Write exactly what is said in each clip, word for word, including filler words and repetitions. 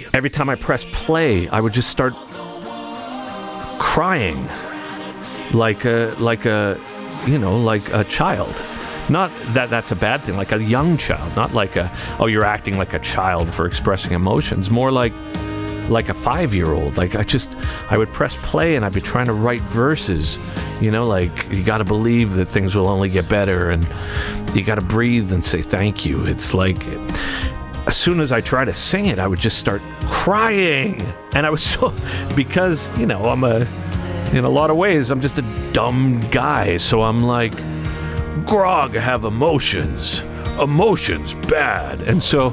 every time I pressed play, I would just start crying like a, like a, you know, like a child. Not that that's a bad thing, like a young child, not like a, oh, you're acting like a child for expressing emotions, more like like a five-year-old. Like I just, I would press play and I'd be trying to write verses, you know, like you got to believe that things will only get better and you got to breathe and say thank you. It's like, as soon as I try to sing it, I would just start crying. And I was so, because, you know, I'm a, in a lot of ways, I'm just a dumb guy. So I'm like, grog, have emotions. Emotions, bad. And so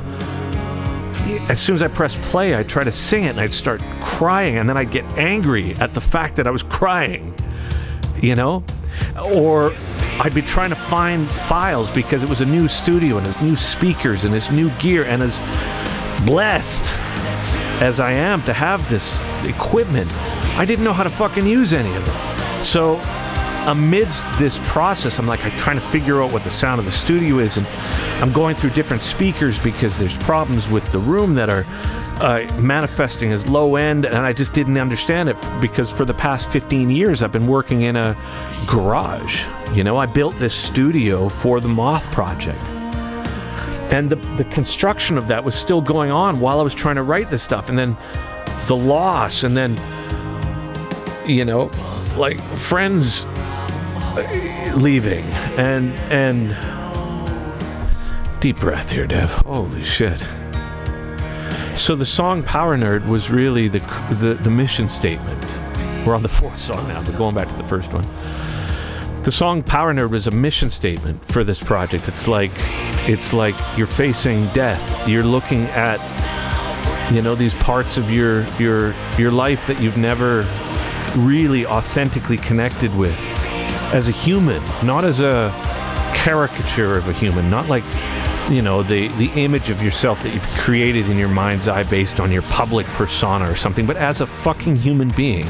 as soon as I press play, I'd try to sing it and I'd start crying, and then I'd get angry at the fact that I was crying, you know? Or I'd be trying to find files because it was a new studio and his new speakers and his new gear, and as blessed as I am to have this equipment, I didn't know how to fucking use any of it. So amidst this process, I'm like, I'm trying to figure out what the sound of the studio is, and I'm going through different speakers because there's problems with the room that are uh, manifesting as low end, and I just didn't understand it because for the past fifteen years I've been working in a garage. You know, I built this studio for the Moth Project, and the, the construction of that was still going on while I was trying to write this stuff, and then the loss, and then, you know, like friends leaving, and and deep breath here, Dev. Holy shit. So the song Power Nerd was really the, the the mission statement. We're on the fourth song now, but going back to the first one. The song Power Nerd was a mission statement for this project. It's like it's like you're facing death. You're looking at, you know, these parts of your your your life that you've never really authentically connected with as a human, not as a caricature of a human, not like, you know, the the image of yourself that you've created in your mind's eye based on your public persona or something, but as a fucking human being.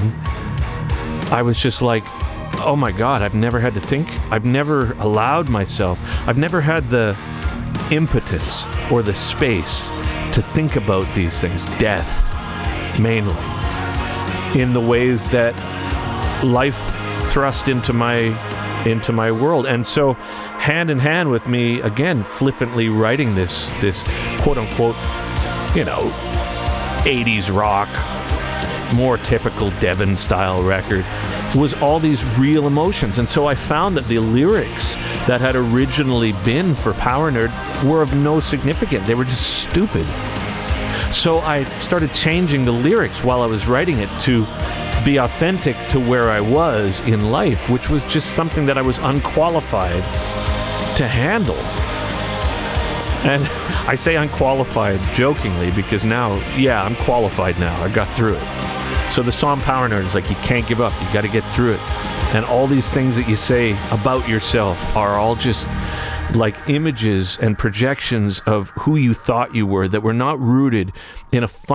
I was just like, oh my God, I've never had to think, I've never allowed myself, I've never had the impetus or the space to think about these things, death mainly, in the ways that life thrust into my into my world. And so hand in hand with me again flippantly writing this this quote unquote, you know, eighties rock, more typical Devon style record, was all these real emotions. And so I found that the lyrics that had originally been for Power Nerd were of no significance. They were just stupid. So I started changing the lyrics while I was writing it to be authentic to where I was in life, which was just something that I was unqualified to handle. And I say unqualified jokingly because now, yeah, I'm qualified now. I got through it. So the song Power Nerd is like, you can't give up. You got to get through it. And all these things that you say about yourself are all just like images and projections of who you thought you were that were not rooted in a